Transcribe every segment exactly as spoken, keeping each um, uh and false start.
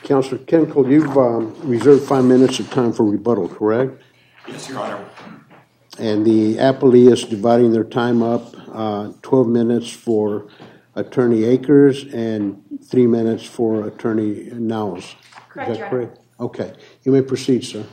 Councilor Kenkel, you've um, reserved five minutes of time for rebuttal, correct? Yes, Your Honor. And the appellee is dividing their time up, uh, twelve minutes for Attorney Akers and three minutes for Attorney Niles. Correct, Is that Your correct? Okay. You may proceed, sir.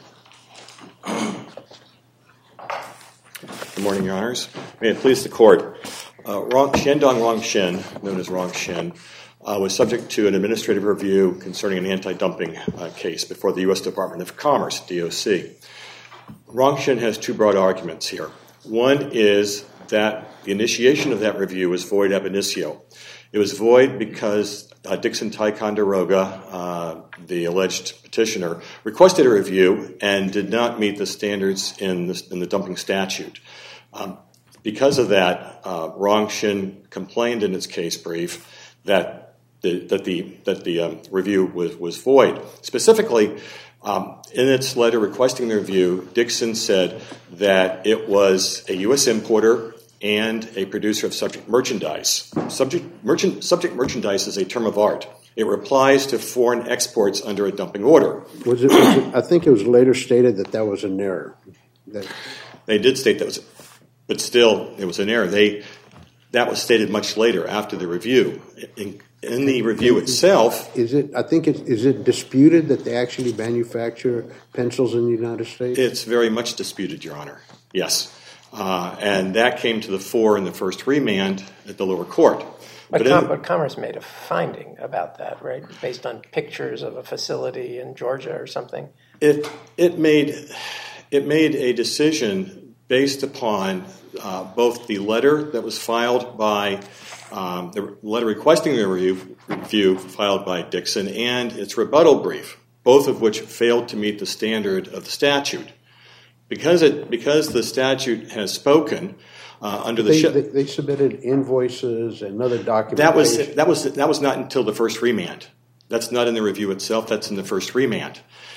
Good morning, Your Honors. May it please the Court. Uh, Rong, Shandong Rongshin, known as Rongshin, uh, was subject to an administrative review concerning an anti-dumping uh, case before the U S Department of Commerce, D O C. Rongshin has two broad arguments here. One is that the initiation of that review was void ab initio. It was void because uh, Dixon Ticonderoga, uh, the alleged petitioner, requested a review and did not meet the standards in the, in the dumping statute. Um, because of that, uh, Rongshin complained in its case brief that the, that the, that the um, review was, was void. Specifically, Um, in its letter requesting the review, Dixon said that it was a U S importer and a producer of subject merchandise. Subject, merchant, subject merchandise is a term of art. It applies to foreign exports under a dumping order. Was it, was it, I think it was later stated that that was an error. That, they did state that, was, but still, it was an error. They that was stated much later after the review. In, In the review itself, is it? I think it is it disputed that they actually manufacture pencils in the United States? It's very much disputed, Your Honor. Yes, uh, and that came to the fore in the first remand at the lower court. But, but, Com- in, but Commerce made a finding about that, right? Based on pictures of a facility in Georgia or something. It it made it made a decision based upon uh, both the letter that was filed by. Um, the letter requesting the review, review filed by Dixon and its rebuttal brief, both of which failed to meet the standard of the statute. Because it because the statute has spoken uh, under the they, sh- they, they submitted invoices and other documents. That was that was that was not until the first remand. That's not in the review itself. That's in the first remand.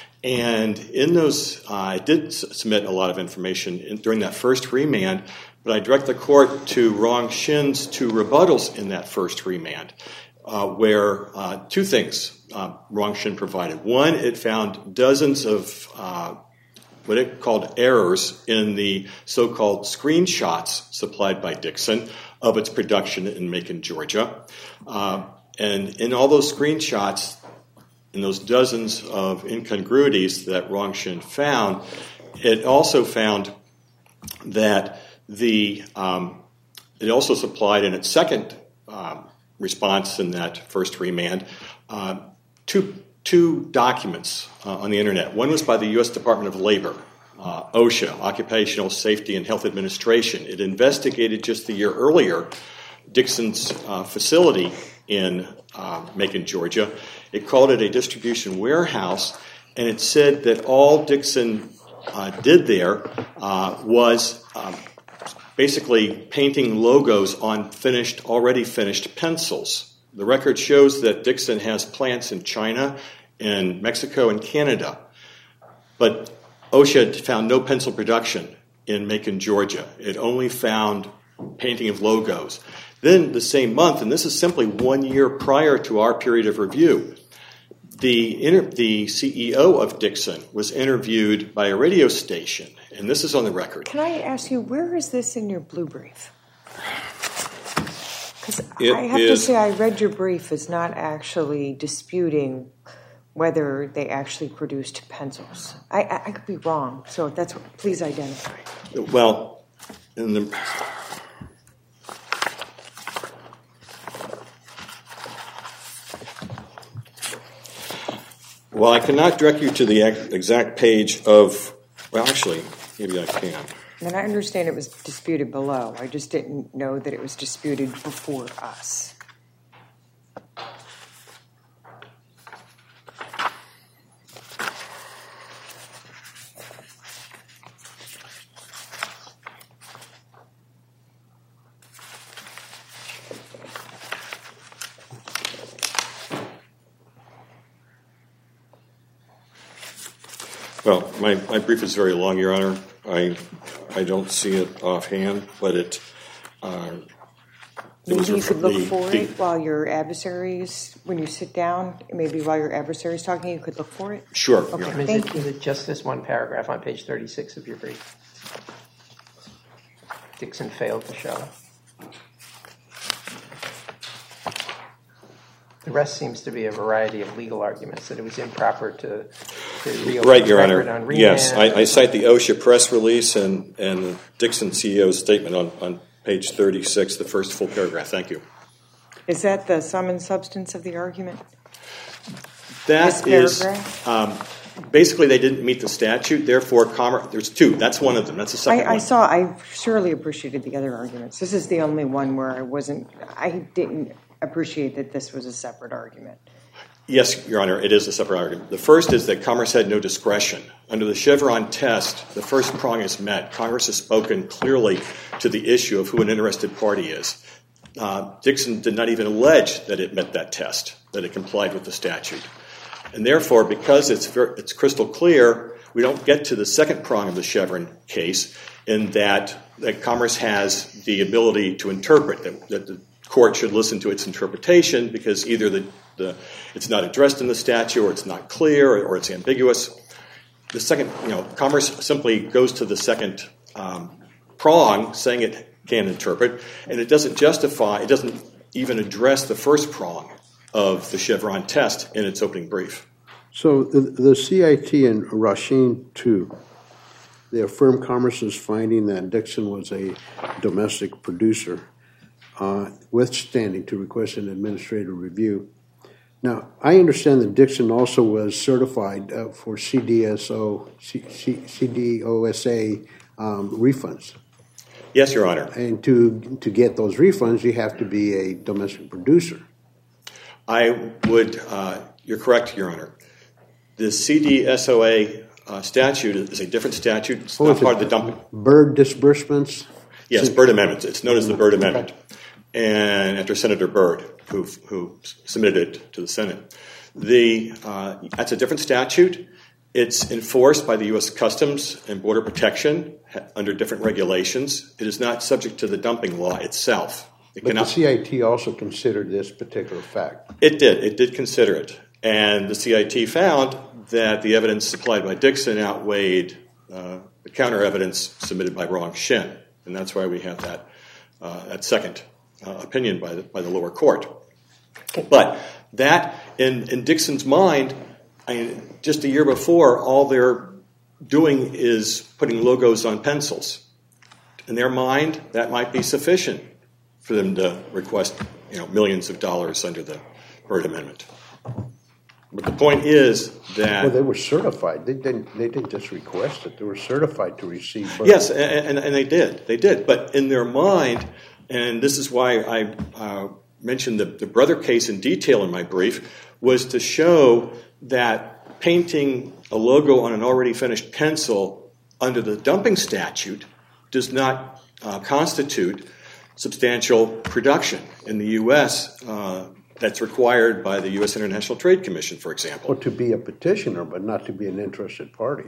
And in those, uh, I did s- submit a lot of information in, during that first remand. But I direct the court to Rongshin's two rebuttals in that first remand, uh, where uh, two things uh, Rongshin provided. One, it found dozens of uh, what it called errors in the so-called screenshots supplied by Dixon of its production in Macon, Georgia. Uh, and in all those screenshots, in those dozens of incongruities that Rongshin found, it also found that The um, it also supplied in its second um, response in that first remand uh, two two documents uh, on the internet. One was by the U S Department of Labor, uh, OSHA, Occupational Safety and Health Administration. It investigated just the year earlier Dixon's uh, facility in uh, Macon, Georgia. It called it a distribution warehouse, and it said that all Dixon uh, did there uh, was um, basically painting logos on finished, already finished pencils. The record shows that Dixon has plants in China, in Mexico, and Canada. But OSHA found no pencil production in Macon, Georgia. It only found painting of logos. Then the same month, and this is simply one year prior to our period of review, the, inter- the C E O of Dixon was interviewed by a radio station. And this is on the record. Can I ask you, where is this in your blue brief? Because I have is, to say I read your brief as not actually disputing whether they actually produced pencils. I, I, I could be wrong, so that's what, please identify. Well, in the... Well, I cannot direct you to the exact page of... Well, actually... Maybe I can. And I understand it was disputed below. I just didn't know that it was disputed before us. Well, my, my brief is very long, Your Honor. I I don't see it offhand, but it uh, Maybe was you refer- could look the- for the- it while your adversaries, when you sit down, maybe while your adversary is talking, you could look for it? Sure. Okay. Your Honor. Is Thank it, you. is it just this one paragraph on page thirty-six of your brief? Dixon failed to show. The rest seems to be a variety of legal arguments that it was improper to, to reopen Right, Your the Honor. record on remand. Yes, I, I cite the OSHA press release and, and the Dixon C E O's statement on, on page thirty-six, the first full paragraph. Thank you. Is that the sum and substance of the argument? That This is, paragraph? um, basically they didn't meet the statute, therefore, commerce, there's two. That's one of them. That's the second I, I one. saw, I surely appreciated the other arguments. This is the only one where I wasn't, I didn't appreciate that this was a separate argument. Yes, Your Honor, it is a separate argument. The first is that Commerce had no discretion. Under the Chevron test, the first prong is met. Congress has spoken clearly to the issue of who an interested party is. Uh, Dixon did not even allege that it met that test, that it complied with the statute. And therefore, because it's very, it's crystal clear, we don't get to the second prong of the Chevron case in that, that Commerce has the ability to interpret, that, that the court should listen to its interpretation because either the, the it's not addressed in the statute or it's not clear or, or it's ambiguous. The second, you know, Commerce simply goes to the second um, prong, saying it can interpret, and it doesn't justify, it doesn't even address the first prong of the Chevron test in its opening brief. So the, the C I T and Rasheen two, they affirm Commerce's finding that Dixon was a domestic producer, uh, withstanding to request an administrative review. Now, I understand that Dixon also was certified uh, for C D S O, C, C, C D O S A um, refunds. Yes, Your Honor. And to to get those refunds, you have to be a domestic producer. I would, uh, you're correct, Your Honor. The C D S O A uh, statute is a different statute. It's Oh, not is part it of the dumping. Byrd disbursements? Yes, Byrd Amendment. It's known as the Byrd Amendment. And after Senator Byrd, who, who submitted it to the Senate. The, uh, that's a different statute. It's enforced by the U S Customs and Border Protection under different regulations. It is not subject to the dumping law itself. It But cannot, the C I T also considered this particular fact. It did. It did consider it. And the C I T found that the evidence supplied by Dixon outweighed uh, the counter evidence submitted by Rong Shin. And that's why we have that, uh, that second uh, opinion by the, by the lower court. But that, in, in Dixon's mind, I mean, just a year before, all they're doing is putting logos on pencils. In their mind, that might be sufficient for them to request, you know, millions of dollars under the Byrd Amendment. But the point is that... Well, they were certified. They didn't, they didn't just request it. They were certified to receive Byrd. Yes, and, and, and they did. They did. But in their mind, and this is why I uh, mentioned the, the Brother case in detail in my brief, was to show that painting a logo on an already finished pencil under the dumping statute does not uh, constitute substantial production. In the U S, uh, that's required by the U S International Trade Commission, for example. Or to be a petitioner, but not to be an interested party.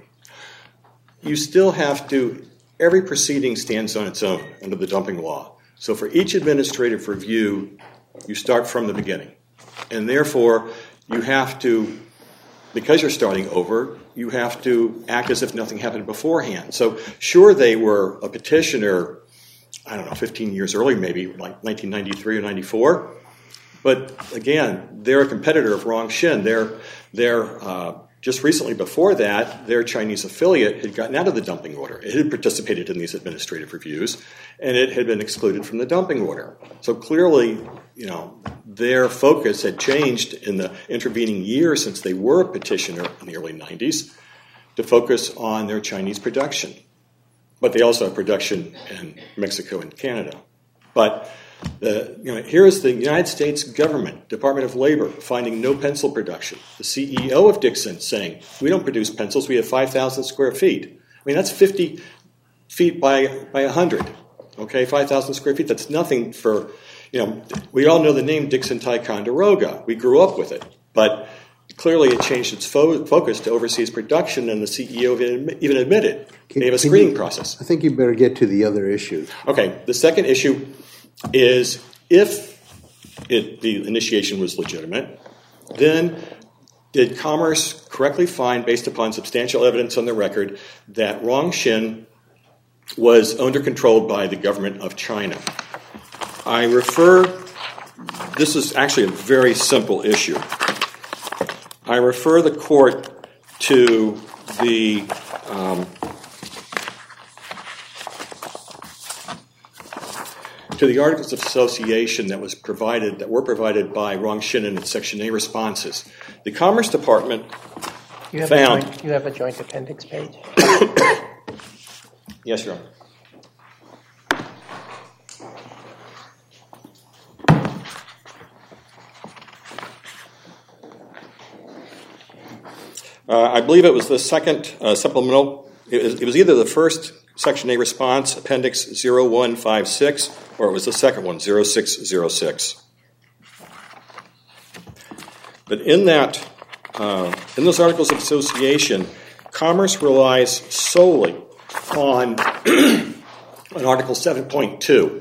You still have to, every proceeding stands on its own under the dumping law. So for each administrative review, you start from the beginning. And therefore, you have to, because you're starting over, you have to act as if nothing happened beforehand. So sure, they were a petitioner, I don't know, fifteen years earlier, maybe like nineteen ninety-three or ninety-four. But again, they're a competitor of Rong Shin. They're, they're, uh, just recently before that, their Chinese affiliate had gotten out of the dumping order. It had participated in these administrative reviews, and it had been excluded from the dumping order. So clearly, you know, their focus had changed in the intervening years since they were a petitioner in the early nineties to focus on their Chinese production. But they also have production in Mexico and Canada. But the, you know, here is the United States government, Department of Labor, finding no pencil production. The C E O of Dixon saying, we don't produce pencils, we have five thousand square feet. I mean, that's fifty feet by, by one hundred, okay, five thousand square feet. That's nothing for, you know, we all know the name Dixon Ticonderoga. We grew up with it. But clearly it changed its fo- focus to overseas production, and the C E O even admitted Can, they have a can screening you, process. I think you better get to the other issue. Okay, the second issue is if it, the initiation was legitimate, then did Commerce correctly find, based upon substantial evidence on the record, that Rongsheng was owned or controlled by the government of China? I refer, this is actually a very simple issue. I refer the court to the um, to the Articles of Association that was provided, that were provided by Rongsheng in its Section A responses. The Commerce Department you have found... A joint, you have a joint appendix page? Yes, Your Honor. Uh, I believe it was the second uh, supplemental. It was, it was either the first Section A response, Appendix zero one five six, or it was the second one, zero six zero six. But in that, uh, in those Articles of Association, Commerce relies solely on, on Article seven point two.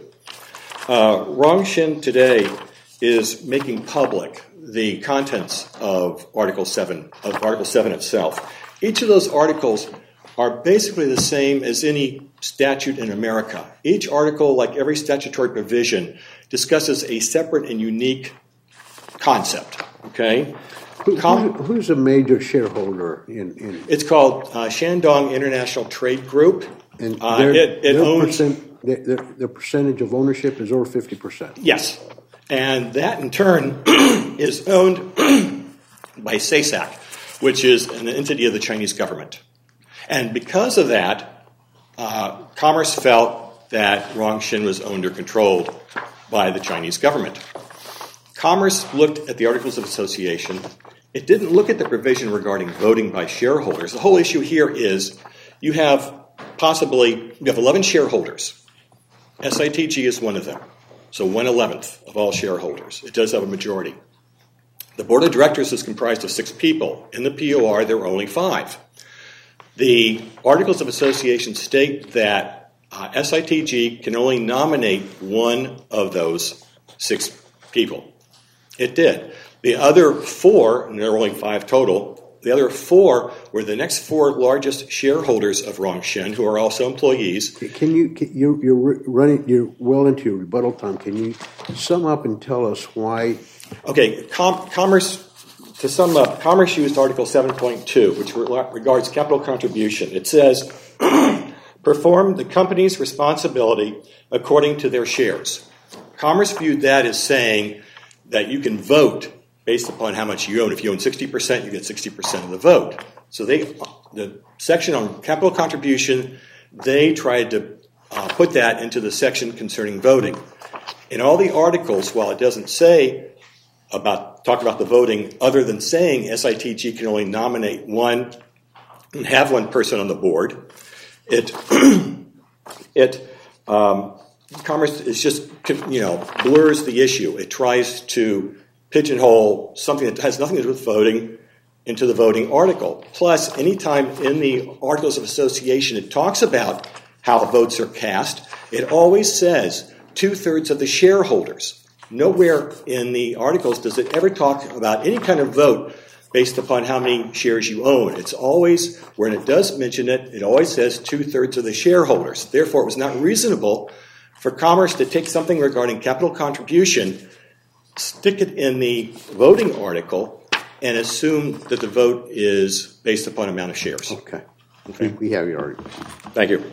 Uh, Rongsheng today is making public the contents of Article seven, of Article seven itself. Each of those articles are basically the same as any statute in America. Each article, like every statutory provision, discusses a separate and unique concept. Okay? Who, who, who's a major shareholder in? in it's called uh, Shandong International Trade Group. And uh, their, it, it their owns percent, their, their, their percentage of ownership is over fifty percent. Yes. And that, in turn, is owned by S A S A C, which is an entity of the Chinese government. And because of that, uh, Commerce felt that Rongsheng was owned or controlled by the Chinese government. Commerce looked at the Articles of Association. It didn't look at the provision regarding voting by shareholders. The whole issue here is you have possibly, you have eleven shareholders. S I T G is one of them. So one eleventh of all shareholders. It does have a majority. The board of directors is comprised of six people. In the P O R, there are only five. The Articles of Association state that uh, S I T G can only nominate one of those six people. It did. The other four, and there are only five total, the other four were the next four largest shareholders of Rongsheng, who are also employees. Can you, can, you're, you're running, you're well into your rebuttal time. Can you sum up and tell us why? Okay, com- Commerce, to sum up, Commerce used Article seven point two, which re- regards capital contribution. It says, perform the company's responsibility according to their shares. Commerce viewed that as saying that you can vote based upon how much you own. If you own sixty percent, you get sixty percent of the vote. So they, the section on capital contribution, they tried to uh, put that into the section concerning voting. In all the articles, while it doesn't say about talk about the voting, other than saying S I T G can only nominate one and have one person on the board, it it um, Commerce is just, you know, blurs the issue. It tries to pigeonhole something that has nothing to do with voting into the voting article. Plus, anytime in the Articles of Association it talks about how votes are cast, it always says two-thirds of the shareholders. Nowhere in the articles does it ever talk about any kind of vote based upon how many shares you own. It's always, when it does mention it, it always says two-thirds of the shareholders. Therefore, it was not reasonable for Commerce to take something regarding capital contribution, stick it in the voting article, and assume that the vote is based upon amount of shares. Okay. Okay. We have your argument. Thank you.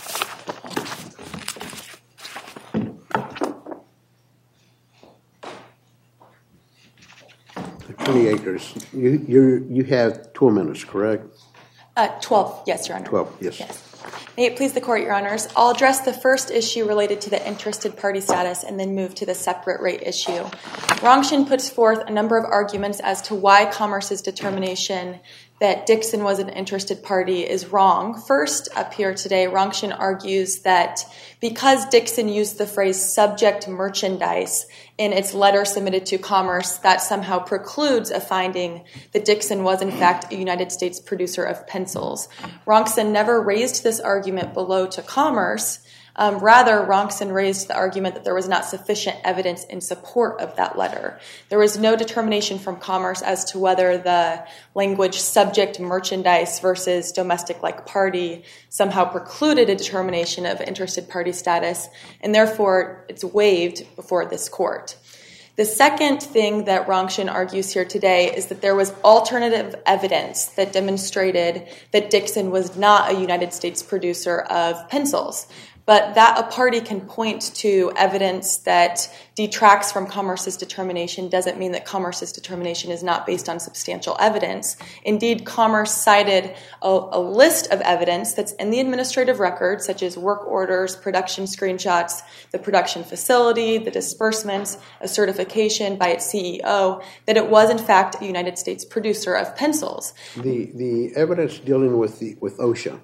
Attorney Akers, you you you have two minutes, correct? Uh, twelve, yes, Your Honor. Twelve, yes. Yes. May it please the Court, Your Honors, I'll address the first issue related to the interested party status and then move to the separate rate issue. Rongsheng puts forth a number of arguments as to why Commerce's determination that Dixon was an interested party is wrong. First, up here today, Rongsheng argues that because Dixon used the phrase subject merchandise in its letter submitted to Commerce, that somehow precludes a finding that Dixon was in fact a United States producer of pencils. Rongsheng never raised this argument below to Commerce, Um, rather, Ronson raised the argument that there was not sufficient evidence in support of that letter. There was no determination from Commerce as to whether the language subject merchandise versus domestic-like party somehow precluded a determination of interested party status, and therefore it's waived before this court. The second thing that Ronson argues here today is that there was alternative evidence that demonstrated that Dixon was not a United States producer of pencils, but that a party can point to evidence that detracts from Commerce's determination doesn't mean that Commerce's determination is not based on substantial evidence. Indeed, Commerce cited a, a list of evidence that's in the administrative record, such as work orders, production screenshots, the production facility, the disbursements, a certification by its C E O, that it was in fact a United States producer of pencils. The the evidence dealing with the with OSHA,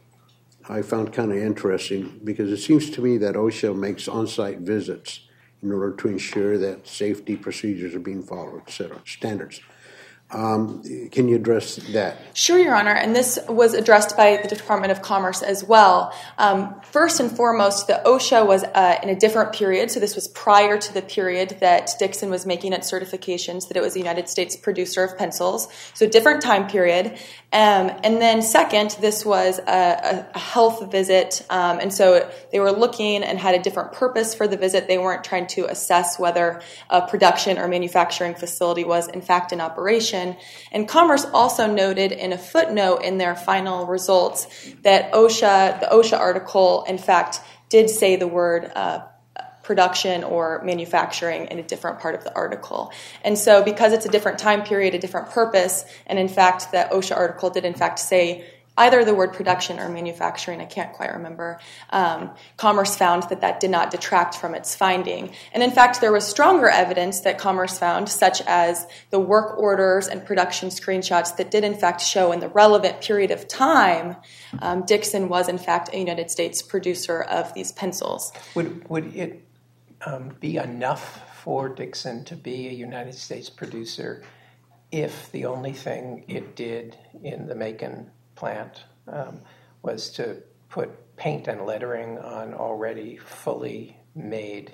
I found kind of interesting because it seems to me that OSHA makes on-site visits in order to ensure that safety procedures are being followed, et cetera, standards. Um, can you address that? Sure, Your Honor, and this was addressed by the Department of Commerce as well. Um, first and foremost, the OSHA was uh, in a different period, so this was prior to the period that Dixon was making its certifications that it was a United States producer of pencils, so different time period. Um, and then second, this was a, a health visit, um, and so they were looking and had a different purpose for the visit. They weren't trying to assess whether a production or manufacturing facility was in fact in operation. And Commerce also noted in a footnote in their final results that OSHA, the OSHA article, in fact, did say the word uh, production or manufacturing in a different part of the article. And so because it's a different time period, a different purpose, and in fact the OSHA article did in fact say either the word production or manufacturing, I can't quite remember, um, Commerce found that that did not detract from its finding. And in fact, there was stronger evidence that Commerce found, such as the work orders and production screenshots that did in fact show in the relevant period of time um, Dixon was in fact a United States producer of these pencils. Would, would it um, be enough for Dixon to be a United States producer if the only thing it did in the Macon plant um, was to put paint and lettering on already fully made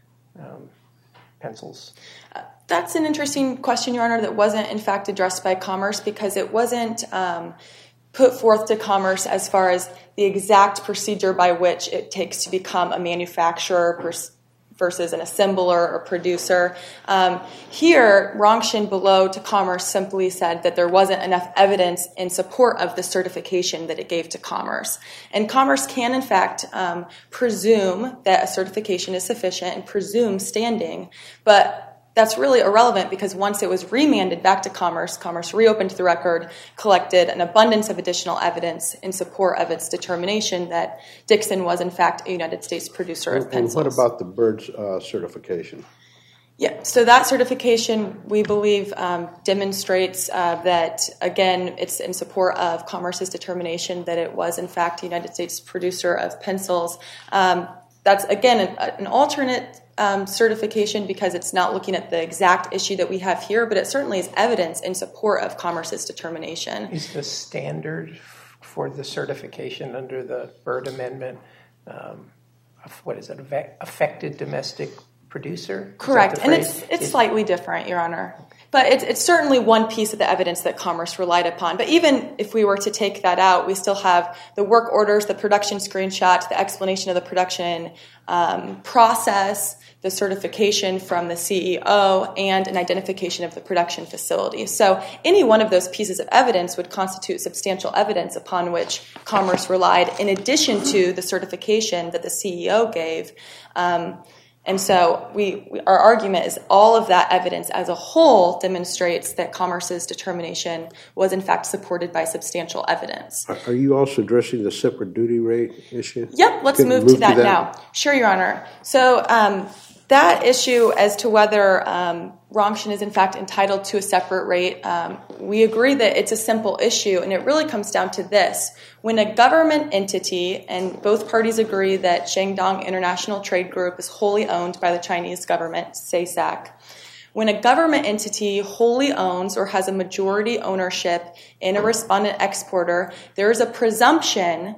um, pencils? Uh, that's an interesting question, Your Honor, that wasn't in fact addressed by Commerce because it wasn't um, put forth to Commerce as far as the exact procedure by which it takes to become a manufacturer pers- versus an assembler or producer. Um, here, Ronson below to Commerce simply said that there wasn't enough evidence in support of the certification that it gave to Commerce. And Commerce can, in fact, um, presume that a certification is sufficient and presume standing, but that's really irrelevant because once it was remanded back to Commerce, Commerce reopened the record, collected an abundance of additional evidence in support of its determination that Dixon was in fact a United States producer of and, pencils. And what about the BIRDS uh, certification? Yeah, so that certification, we believe, um, demonstrates uh, that, again, it's in support of Commerce's determination that it was in fact a United States producer of pencils. Um, that's, again, an, an alternate Um, certification because it's not looking at the exact issue that we have here, but it certainly is evidence in support of Commerce's determination. Is the standard for the certification under the Byrd Amendment, um, what is it, affected domestic producer? Correct, and it's it's slightly different, Your Honor. But it's, it's certainly one piece of the evidence that Commerce relied upon. But even if we were to take that out, we still have the work orders, the production screenshots, the explanation of the production um, process, the certification from the C E O, and an identification of the production facility. So any one of those pieces of evidence would constitute substantial evidence upon which Commerce relied, in addition to the certification that the C E O gave. Um, And so we, we, our argument is all of that evidence as a whole demonstrates that Commerce's determination was in fact supported by substantial evidence. Are, are you also addressing the separate duty rate issue? Yep, let's Could move, move to, that to that now. Sure, Your Honor. So um, that issue as to whether um, Ronson is in fact entitled to a separate rate, um, we agree that it's a simple issue, and it really comes down to this. When a government entity, and both parties agree that Shandong International Trade Group is wholly owned by the Chinese government, S A S A C, when a government entity wholly owns or has a majority ownership in a respondent exporter, there is a presumption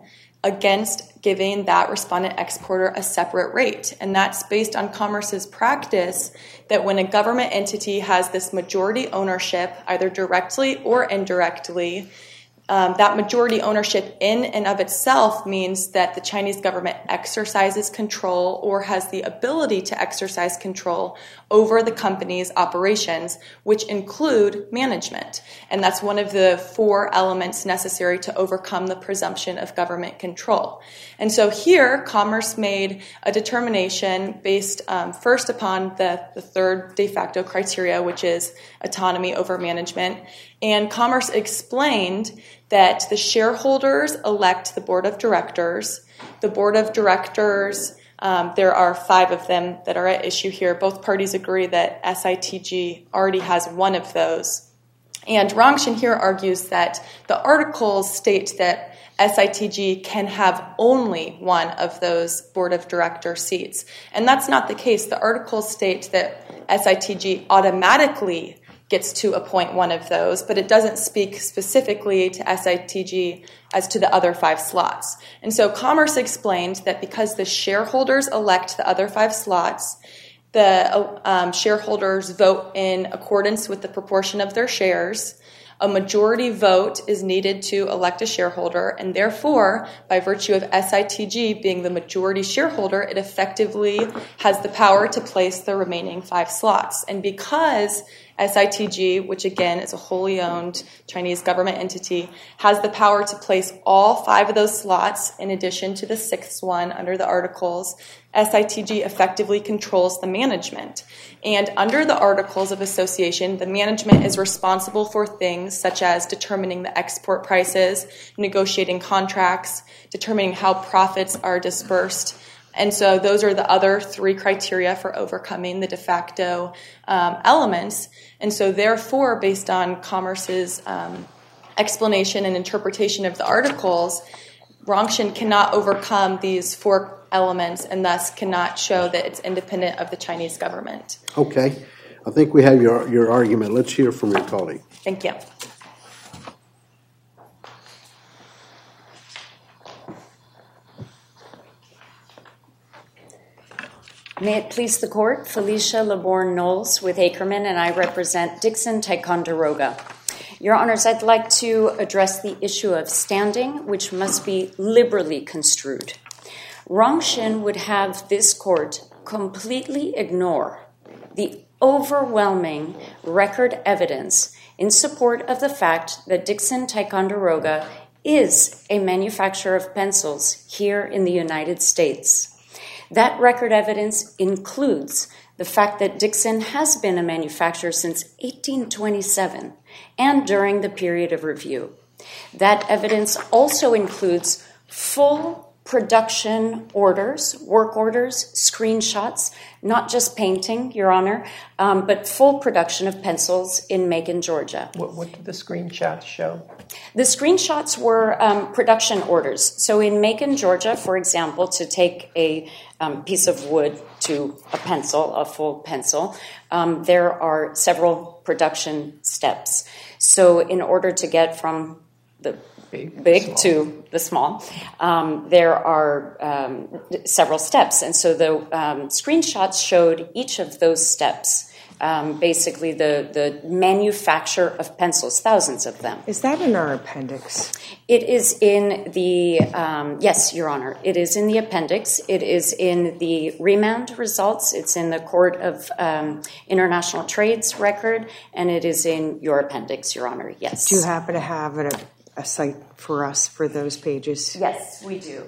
against giving that respondent exporter a separate rate. And that's based on Commerce's practice that when a government entity has this majority ownership, either directly or indirectly, Um, that majority ownership in and of itself means that the Chinese government exercises control or has the ability to exercise control over the company's operations, which include management. And that's one of the four elements necessary to overcome the presumption of government control. And so here, Commerce made a determination based um, first upon the, the third de facto criteria, which is autonomy over management. And Commerce explained that the shareholders elect the board of directors. The board of directors, um, there are five of them that are at issue here. Both parties agree that S I T G already has one of those. And Rongshin here argues that the articles state that S I T G can have only one of those board of director seats. And that's not the case. The articles state that S I T G automatically gets to appoint one of those, but it doesn't speak specifically to S I T G as to the other five slots. And so Commerce explained that because the shareholders elect the other five slots, the um, shareholders vote in accordance with the proportion of their shares. A majority vote is needed to elect a shareholder, and therefore, by virtue of S I T G being the majority shareholder, it effectively has the power to place the remaining five slots. And because S I T G, which again is a wholly owned Chinese government entity, has the power to place all five of those slots in addition to the sixth one under the articles, S I T G effectively controls the management. And under the Articles of Association, the management is responsible for things such as determining the export prices, negotiating contracts, determining how profits are dispersed. And so those are the other three criteria for overcoming the de facto um, elements. And so therefore, based on Commerce's um, explanation and interpretation of the articles, Rongshin cannot overcome these four elements and thus cannot show that it's independent of the Chinese government. Okay. I think we have your, your argument. Let's hear from your colleague. Thank you. May it please the Court, Felicia Laborn Knowles with Ackerman, and I represent Dixon Ticonderoga. Your Honors, I'd like to address the issue of standing, which must be liberally construed. Rongshin would have this Court completely ignore the overwhelming record evidence in support of the fact that Dixon Ticonderoga is a manufacturer of pencils here in the United States. That record evidence includes the fact that Dixon has been a manufacturer since eighteen twenty-seven and during the period of review. That evidence also includes full production orders, work orders, screenshots, not just painting, Your Honor, um, but full production of pencils in Macon, Georgia. What, what did the screenshots show? The screenshots were um, production orders. So in Macon, Georgia, for example, to take a um, piece of wood to a pencil, a full pencil, um, there are several production steps. So in order to get from the big, big to the small, um, there are um, several steps. And so the um, screenshots showed each of those steps. Um, basically, the, the manufacture of pencils, thousands of them. Is that in our appendix? It is in the, um, yes, Your Honor, it is in the appendix. It is in the remand results. It's in the Court of um, International Trade's record, and it is in your appendix, Your Honor, yes. Do you happen to have a, a site for us for those pages? Yes, we do.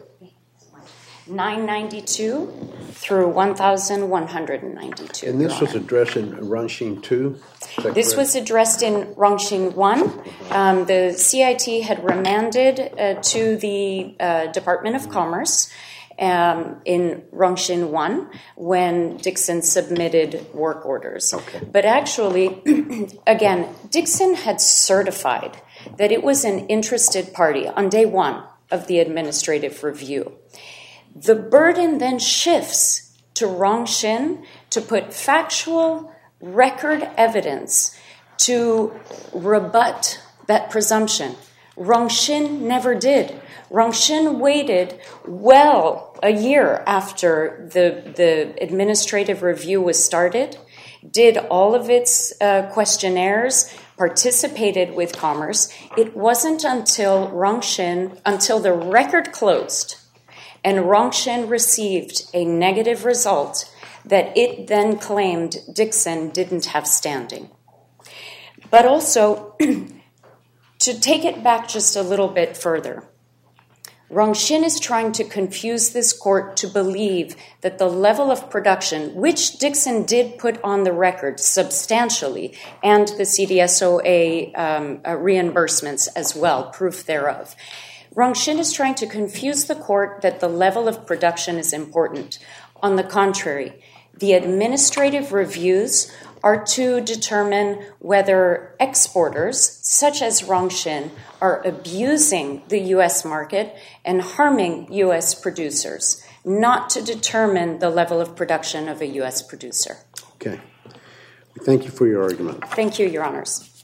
nine ninety-two through one thousand one hundred ninety-two. And this was addressed in Rongshin two? This correct? was addressed in Rongshin one. Um, the C I T had remanded uh, to the uh, Department of Commerce um, in Rongshin one when Dixon submitted work orders. Okay. But actually, again, Dixon had certified that it was an interested party on day one of the administrative review. The burden then shifts to Rongshin to put factual record evidence to rebut that presumption. Rongsheng never did. Rongsheng waited well a year after the, the administrative review was started, did all of its uh, questionnaires, participated with Commerce. It wasn't until Rongsheng, until the record closed and Rongsheng received a negative result that it then claimed Dixon didn't have standing. But also, to take it back just a little bit further, Rongsheng is trying to confuse this court to believe that the level of production, which Dixon did put on the record substantially, and the C D S O A um, uh, reimbursements as well, proof thereof. Rongsheng is trying to confuse the court that the level of production is important. On the contrary, the administrative reviews are to determine whether exporters, such as Rongsheng, are abusing the U S market and harming U S producers, not to determine the level of production of a U S producer. Okay. Thank you for your argument. Thank you, Your Honors.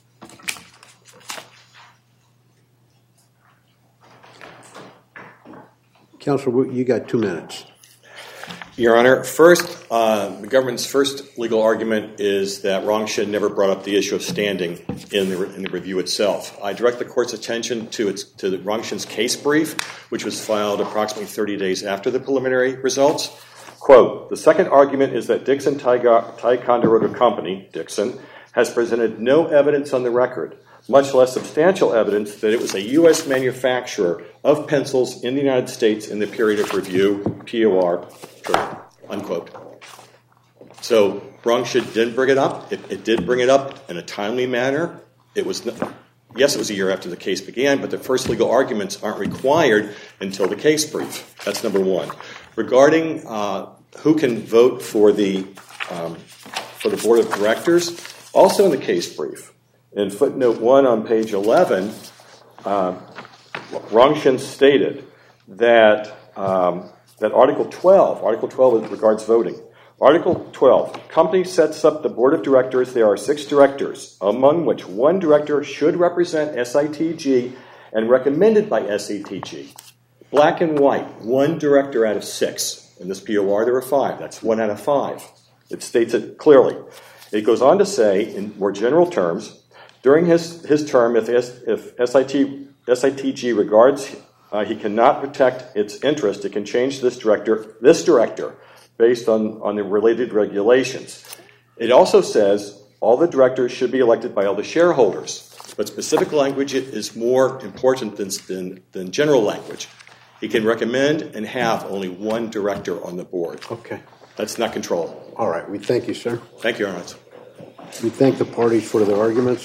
Counselor, you got two minutes. Your Honor, first, uh, the government's first legal argument is that Rongsheng never brought up the issue of standing in the, in the review itself. I direct the court's attention to its to the Rongsheng's case brief, which was filed approximately thirty days after the preliminary results. Quote, the second argument is that Dixon Ticonderoga Company, Dixon, has presented no evidence on the record, much less substantial evidence that it was a U S manufacturer of pencils in the United States in the period of review, P O R, unquote. So Rongsheng didn't bring it up. It, it did bring it up in a timely manner. It was, yes, it was a year after the case began, but the first legal arguments aren't required until the case brief. That's number one. Regarding uh, who can vote for the um, for the board of directors, also in the case brief, in footnote one on page eleven, uh, Rongsheng stated that um, that Article twelve, Article twelve regards voting. Article twelve, company sets up the board of directors. There are six directors, among which one director should represent S I T G and recommended by S I T G. Black and white, one director out of six. In this P O R, there are five. That's one out of five. It states it clearly. It goes on to say, in more general terms, during his, his term, if, if S I T, S I T G regards uh, he cannot protect its interest, it can change this director, this director based on, on the related regulations. It also says all the directors should be elected by all the shareholders, but specific language is more important than, than, than general language. He can recommend and have only one director on the board. Okay. That's not control. All right. We thank you, sir. Thank you, Your Honor. We thank the parties for their arguments.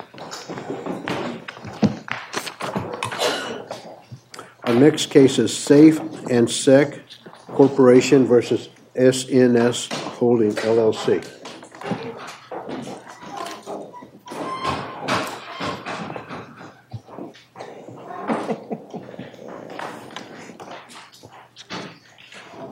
Our next case is Safe and Sec Corporation versus S N S Holding, L L C.